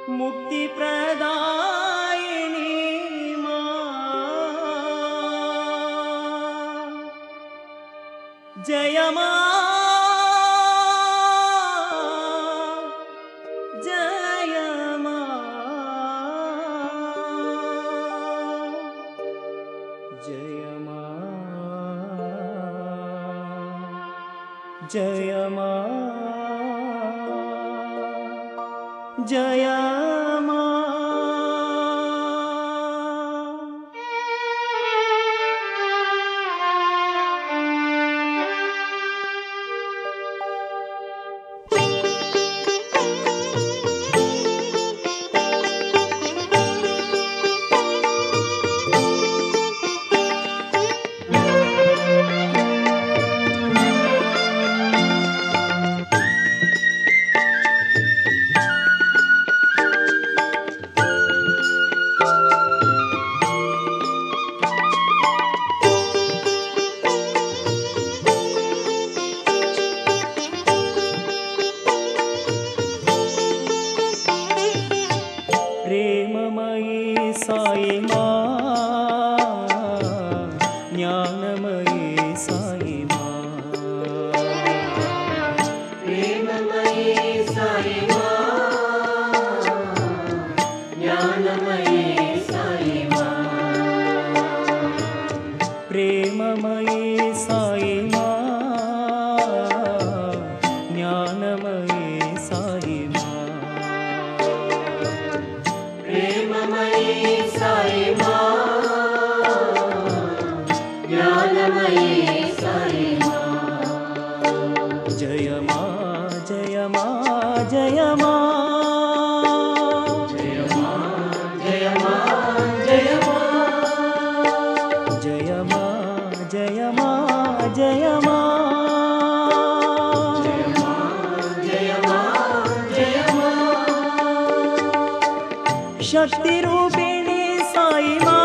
मुक्ति प्रदायिनी जय मा जय मा जय मा जय मा जय मा प्रेममयी साई माँ ज्ञानमयी साई माँ प्रेममयी साई माँ ज्ञानमयी साई माँ प्रेममयी साई माँ ज्ञानमयी साई माँ प्रेममयी साई माँ ज्ञानमयी साई माँ जय माँ जय माँ जय माँ जय माँ जय माँ जय माँ जय माँ जय माँ जय माँ जय माँ जय माँ जय माँ शक्ति रूपिणी साई माँ